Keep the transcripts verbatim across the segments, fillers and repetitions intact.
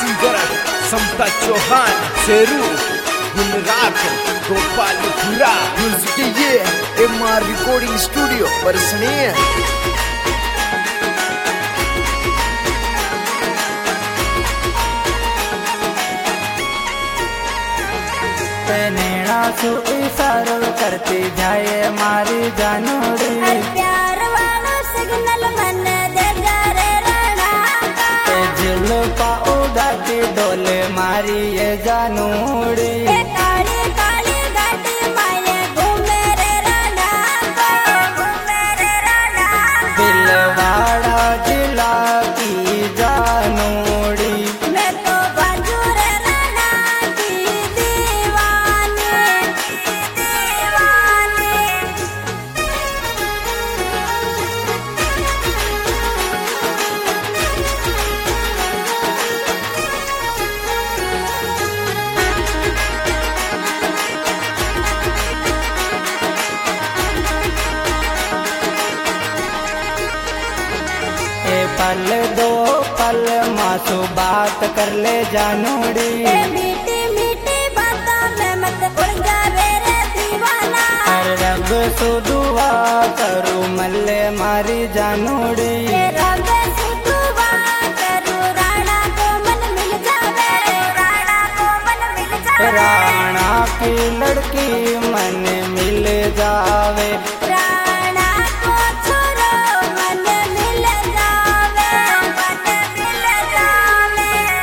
गरज, समता चौहान, शेरू, गुलराख, गोपालपुरा। म्यूजिक ये M R recording studio बरसने। नैना सु इशारो करती जाए मारी जानोड़ी, प्यार वाला सिग्नल मन दे जा रे राणा का। जुल्फा उड़ाती डोले मारी ये जानोड़ी, काली काली गाड़ी माये घूमे रे राणा का, घूमे रे राणा का। दिलवाड़ा जिला की जानोड़ी, मैं तो बाजू रे राणा की दीवानी, दीवानी। ए पल दो पल मासू बात कर ले जानोड़ी, ए मीठी मीठी बातों में मत पड़ जावे रे दीवाना। हर रब सु दुआ करू मल्ले मारी जानोड़ी, तेरा बेसुधुआ करूं राणा को मन मिल जावे, राणा को मन मिल जावे। राणा की लड़की मन मिल जावे, राणा को छोरो मन मिल जावे, मन मिल जावे।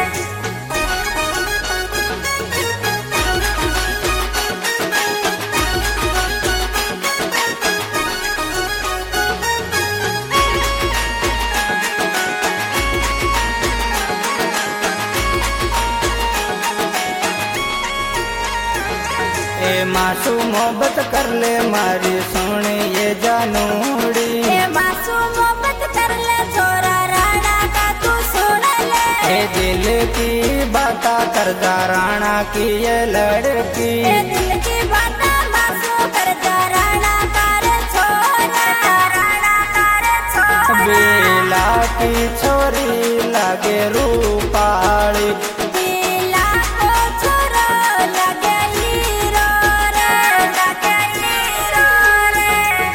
ए मासू मोहब्बत कर ले मारी सोनी ये जानोड़ी, ए मासूम मोहब्बत कर ले छोरा राणा का तू सुन ले। ए दिल की बाता करदा राणा की ये लड़की, ए दिल की बात मासूम कर जा राणा का रे छोरा, राणा का रे छोरा। बेला की छोरी लागे रूपाली, दिला को छोरो लगे हीरो रे, लगे हीरो रे।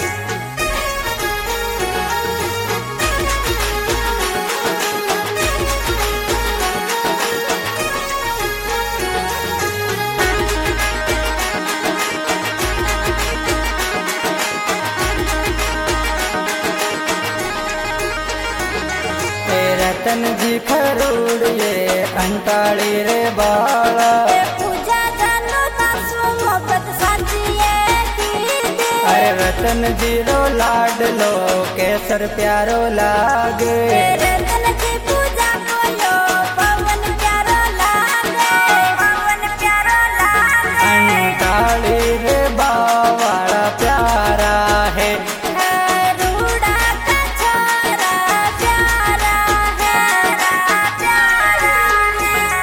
ए रतन जी खरोड़िए अंटाड़ी रे बाला, ए पूजा जानो तासु मोहब्बत साचिए दीदी। अरे रतन जी रो लाड लो केसर प्यारो लागे, तेरे तन की पूजा को लो पवन प्यारो लागे, पवन प्यारो लागे। अंटाड़ी रे बावाड़ा प्यारा है, रूड़ा का छोरा प्यारा है, प्यारा है।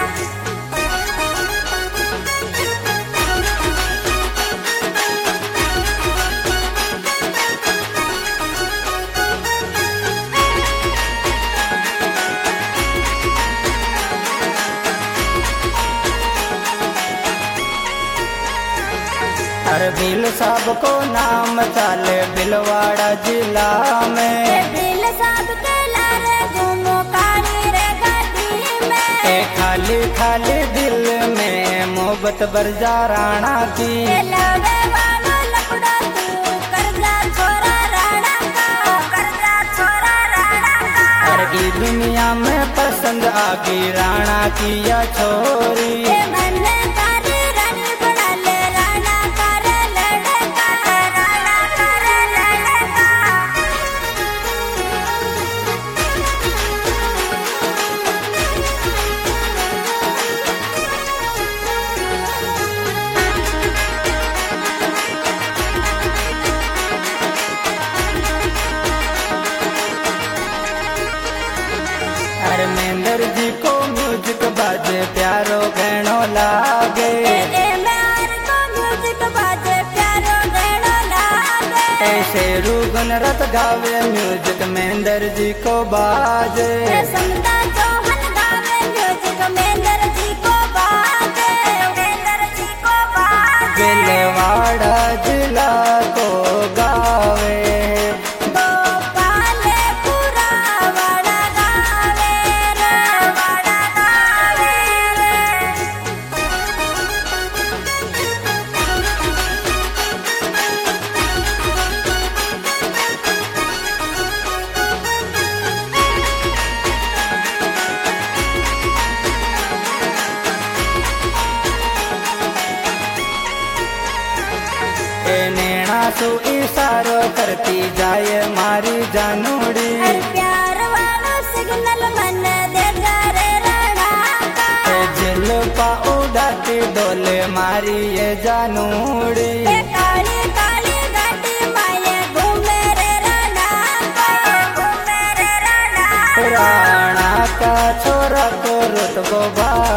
हर बिल साहब को नाम चाले बिलवाड़ा जिला में, दिल सब के लारे घूमो काली रे गाड़ी में। ए खाली खाली दिल में मोहब्बत बरजा राणा की, लवे वालो लपड़ा तू कर जा छोरा राणा का, कर जा छोरा राणा का। हर की दुनिया में पसंद आगी राणा की या छोरी, ए मन तारी रानी बना ले राणा का रे लड़का, राणा का रे लड़का। हर मेंदर जी को म्यूजिक बाजे प्यारो गहनो लागे, तेरे म्यार को म्यूजिक बाजे प्यारो गहनो लागे। ऐसे रूगन रत गावे म्यूजिक मेंदर जी को बाजे, समता चौहान गावे म्यूजिक धर्मेंद्र जी को बाजे धर्मेंद्र जी को बाजे बिलवाड़ा जिला को गावे गोपाल पूरा वाड़ा गावे रे वाड़ा गावे रे ए नैना सु इशारो करती जाए मारी जानूड़ी हर प्यार वाला सिग्नल मन दे रे राणा का ए जिल्पा उड़ाती डोले मारी ये जानूड़ी ए काली काली गाड़ी माये घूमे रे राणा का घूमे रे राणा राणा का छोरा को रुतबो भा